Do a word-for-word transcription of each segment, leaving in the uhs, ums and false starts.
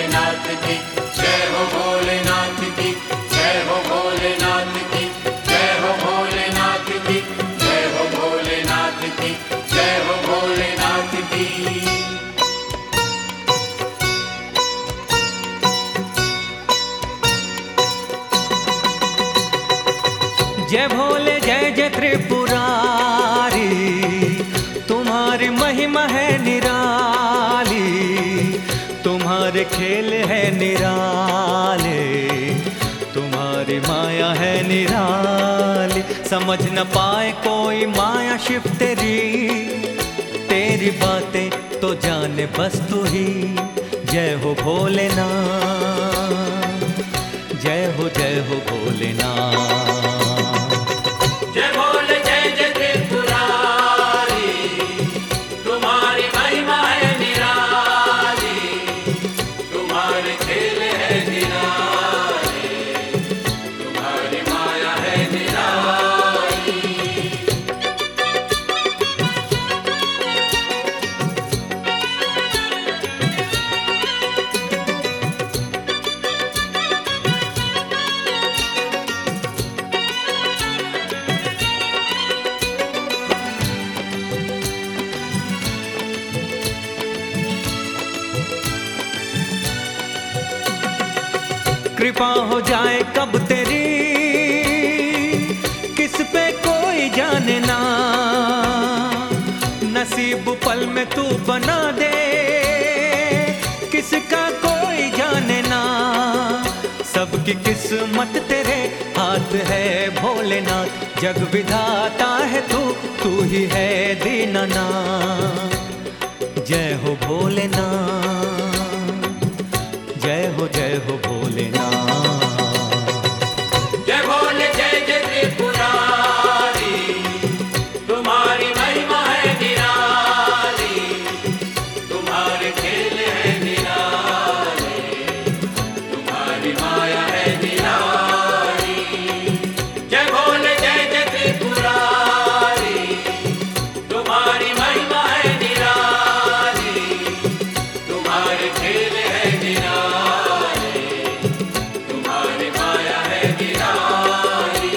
भोलेनाथ की जय हो, भोलेनाथ की जय हो, भोलेनाथ की जय हो, भोलेनाथ की जय हो, भोलेनाथ की जय हो, भोलेनाथ की। जय भोले जय जय त्रिपुरारी, तुम्हारी महिमा है निराली, तुम्हारे खेल है निराले, तुम्हारी माया है निराली। समझ न पाए कोई माया शिव तेरी, तेरी बातें तो जाने बस तू ही। जय हो भोलेनाथ, जय हो जय हो भोलेनाथ। जय भोले जय जय त्रिपुरारी, तुम्हारी महिमा है निराली, तुम्हारे खेल है निराले, तुम्हारी माया है निराली। कृपा हो जाए कब तेरी, किस पे कोई जाने ना, नसीब पल में तू बना दे, किसका कोई जाने ना। सबकी किस्मत तेरे हाथ है भोलेनाथ, जग विधाता है तू, तू ही है दीनानाथ। जय हो भोलेनाथ, जय हो जय हो भोलेनाथ। जय भोले जय जय त्रिपुरारी, तुम्हारी महिमा है निराली, तुम्हारे खेल है निराले, तुम्हारी माया है निराली। जय भोले जय जय त्रिपुरारी, तुम्हारी महिमा है निराली, तुम्हारे खेल है निराले, तुम्हारी माया है निराली।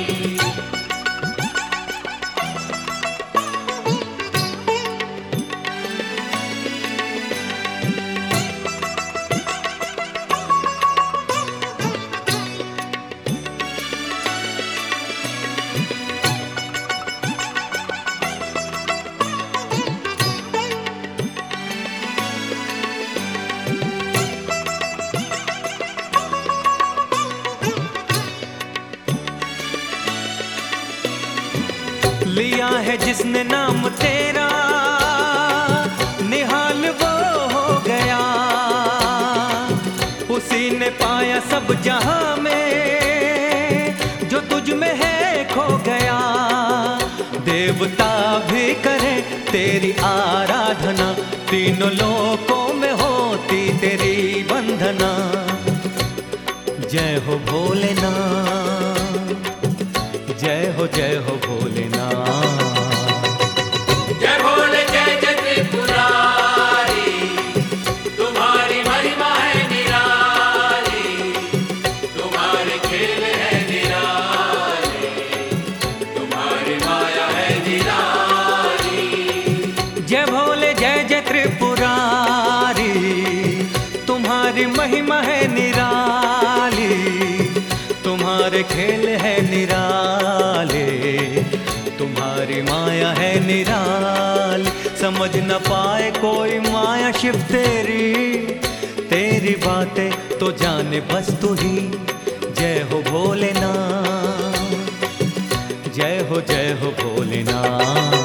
लिया है जिसने नाम तेरा, निहाल वो हो गया, उसी ने पाया सब जहां में, जो तुझ में है खो गया। देवता भी करे तेरी आराधना, तीनों लोकों में होती तेरी वंदना। जय हो भोलेनाथ, जय हो जय हो भोलेनाथ। जय भोले जय जय त्रिपुरारी, तुम्हारी महिमा है निराली, तुम्हारे खेल है निराले, तुम्हारी माया है निराली। जय भोले जय जय त्रिपुरारी, तुम्हारी महिमा है निराली, तुम्हारे खेल है निराले, तुम्हारी माया है निराली। समझ न पाए कोई माया शिव तेरी, तेरी बातें तो जाने बस तू ही। जय हो भोलेनाथ, जय हो जय हो भोलेनाथ।